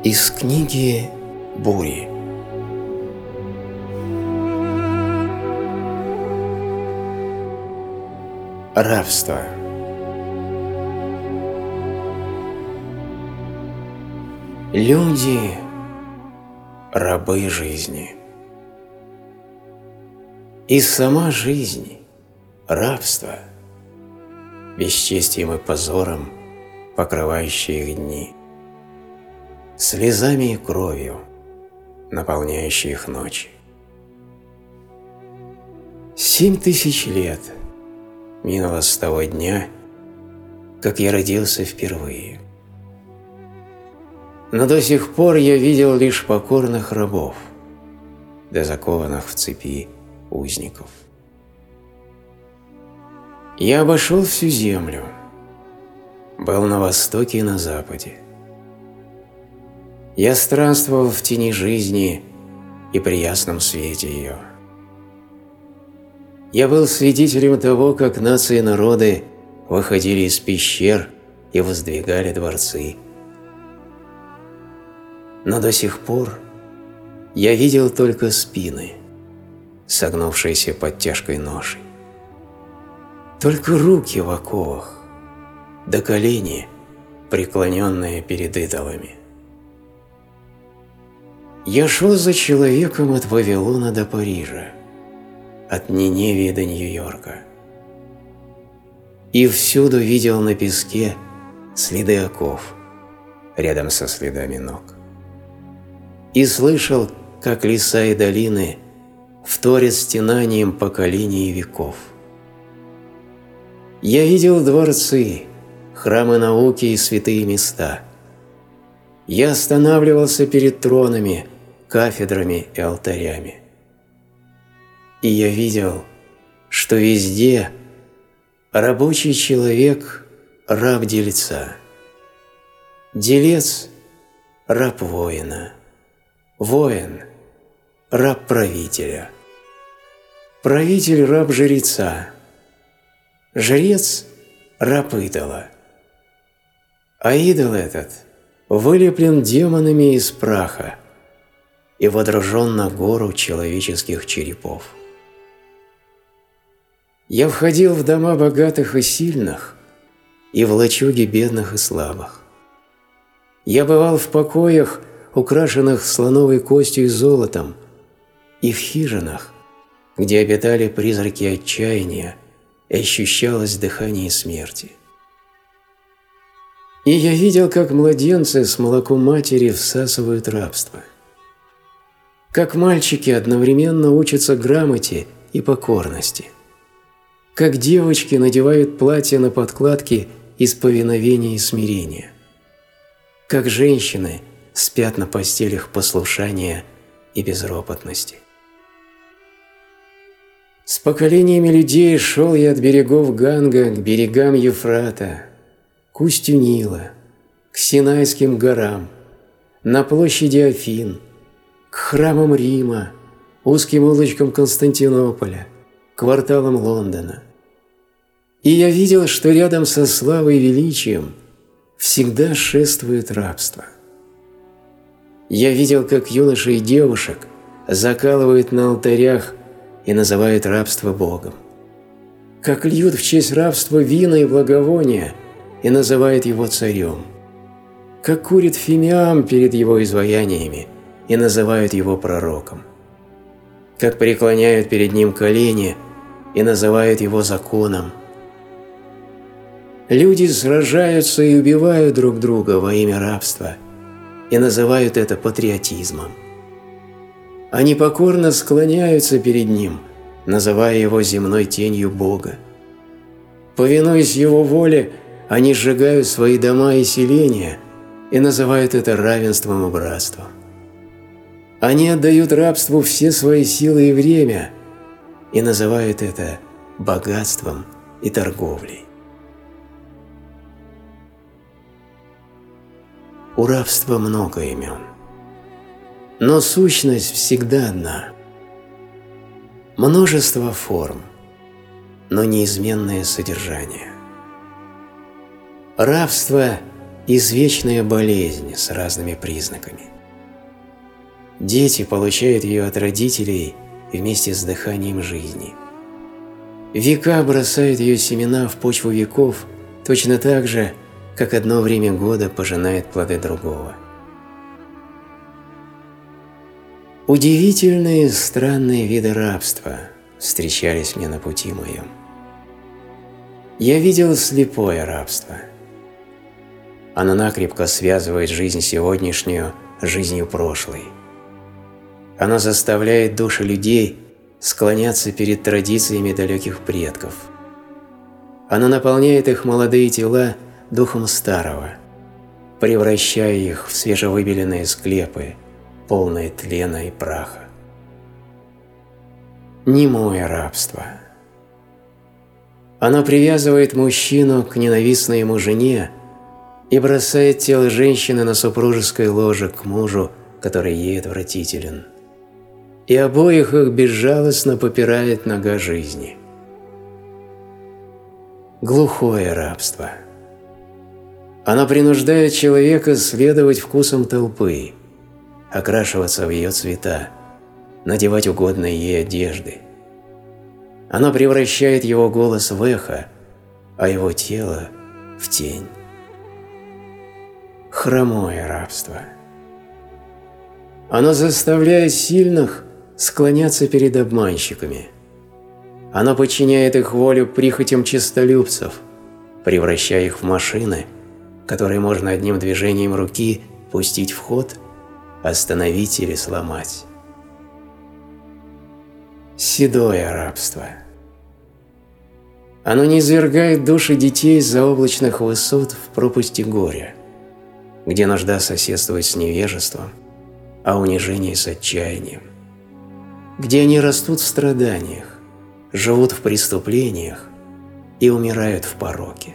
Из книги «Бури». Рабство. Люди – рабы жизни. И сама жизнь – рабство, бесчестием и позором покрывающие их дни, слезами и кровью наполняющие их ночи. 7000 лет минуло с того дня, как я родился впервые. Но до сих пор я видел лишь покорных рабов, да закованных в цепи узников. Я обошел всю землю, был на востоке и на западе. Я странствовал в тени жизни и при ясном свете ее. Я был свидетелем того, как нации и народы выходили из пещер и воздвигали дворцы. Но до сих пор я видел только спины, согнувшиеся под тяжкой ношей. Только руки в оковах, да колени, преклоненные перед идолами. Я шел за человеком от Вавилона до Парижа, от Ниневии до Нью-Йорка. И всюду видел на песке следы оков, рядом со следами ног. И слышал, как леса и долины вторят стенанием поколений и веков. Я видел дворцы, храмы науки и святые места. Я останавливался перед тронами, кафедрами и алтарями. И я видел, что везде рабочий человек – раб дельца, делец – раб воина, воин – раб правителя, правитель – раб жреца, жрец – раб идола. А идол этот вылеплен демонами из праха и водружен на гору человеческих черепов. Я входил в дома богатых и сильных и в лачуги бедных и слабых. Я бывал в покоях, украшенных слоновой костью и золотом, и в хижинах, где обитали призраки отчаяния и ощущалось дыхание смерти. И я видел, как младенцы с молоком матери всасывают рабство, как мальчики одновременно учатся грамоте и покорности, как девочки надевают платья на подкладки из повиновения и смирения, как женщины спят на постелях послушания и безропотности. С поколениями людей шел я от берегов Ганга к берегам Ефрата, к устью Нила, к Синайским горам, на площади Афин, к храмам Рима, узким улочкам Константинополя, кварталам Лондона. И я видел, что рядом со славой и величием всегда шествует рабство. Я видел, как юношей и девушек закалывают на алтарях и называют рабство Богом, как льют в честь рабства вина и благовония и называют его царем, как курит фимиам перед его изваяниями и называют его пророком, как преклоняют перед ним колени и называют его законом. Люди сражаются и убивают друг друга во имя рабства и называют это патриотизмом. Они покорно склоняются перед ним, называя его земной тенью Бога. Повинуясь его воле, они сжигают свои дома и селения и называют это равенством и братством. Они отдают рабству все свои силы и время и называют это богатством и торговлей. У рабства много имен, но сущность всегда одна. Множество форм, но неизменное содержание. Рабство извечная болезнь с разными признаками. Дети получают ее от родителей вместе с дыханием жизни. Века бросают ее семена в почву веков точно так же, как одно время года пожинает плоды другого. Удивительные странные виды рабства встречались мне на пути моем. Я видел слепое рабство. Оно накрепко связывает жизнь сегодняшнюю с жизнью прошлой. Оно заставляет души людей склоняться перед традициями далеких предков. Оно наполняет их молодые тела духом старого, превращая их в свежевыбеленные склепы, полные тлена и праха. Немое рабство. Оно привязывает мужчину к ненавистной ему жене и бросает тело женщины на супружеское ложе к мужу, который ей отвратителен. И обоих их безжалостно попирает нога жизни. Глухое рабство. Оно принуждает человека следовать вкусам толпы, окрашиваться в ее цвета, надевать угодные ей одежды. Оно превращает его голос в эхо, а его тело – в тень. Хромое рабство. Оно заставляет сильных склоняться перед обманщиками. Оно подчиняет их волю прихотям честолюбцев, превращая их в машины, которые можно одним движением руки пустить в ход, остановить или сломать. Седое рабство. Оно низвергает души детей с заоблачных высот в пропасти горя, где нужда соседствует с невежеством, а унижение с отчаянием, где они растут в страданиях, живут в преступлениях и умирают в пороке.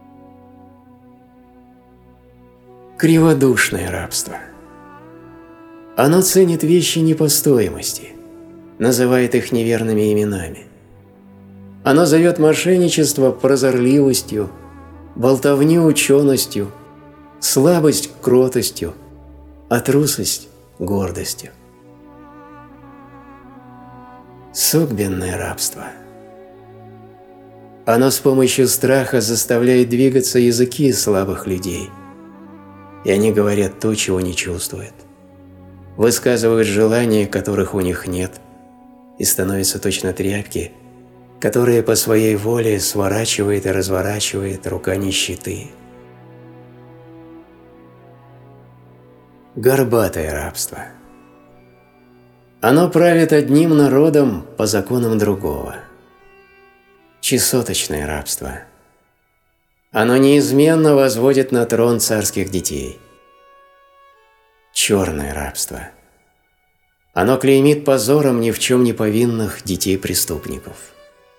Криводушное рабство. Оно ценит вещи не по стоимости, называет их неверными именами. Оно зовет мошенничество прозорливостью, болтовню ученостью, слабость кротостью, а трусость гордостью. Согбенное рабство. Оно с помощью страха заставляет двигаться языки слабых людей, и они говорят то, чего не чувствуют, высказывают желания, которых у них нет, и становятся точно тряпки, которые по своей воле сворачивает и разворачивает рука нищеты. Горбатое рабство. Оно правит одним народом по законам другого. Чесоточное рабство. Оно неизменно возводит на трон царских детей. Черное рабство. Оно клеймит позором ни в чем не повинных детей преступников.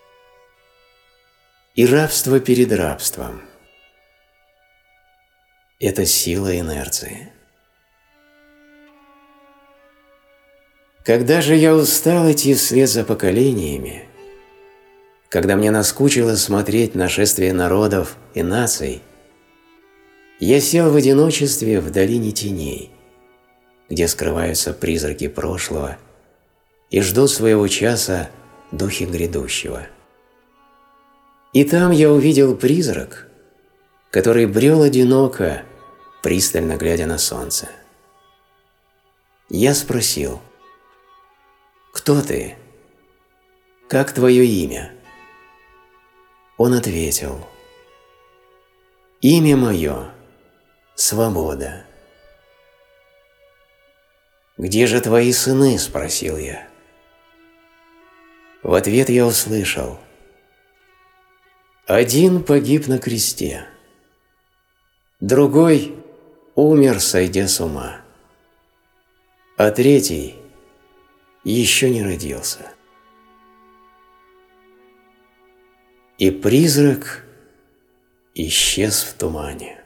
И рабство перед рабством – это сила инерции. Когда же я устал идти вслед за поколениями, когда мне наскучило смотреть на шествие народов и наций, я сел в одиночестве в долине теней, где скрываются призраки прошлого и ждут своего часа духи грядущего. И там я увидел призрак, который брел одиноко, пристально глядя на солнце. Я спросил: «Кто ты? Как твое имя?» Он ответил: «Имя мое – Свобода». «Где же твои сыны?» – спросил я. В ответ я услышал: «Один погиб на кресте, другой умер, сойдя с ума, а третий еще не родился». И призрак исчез в тумане.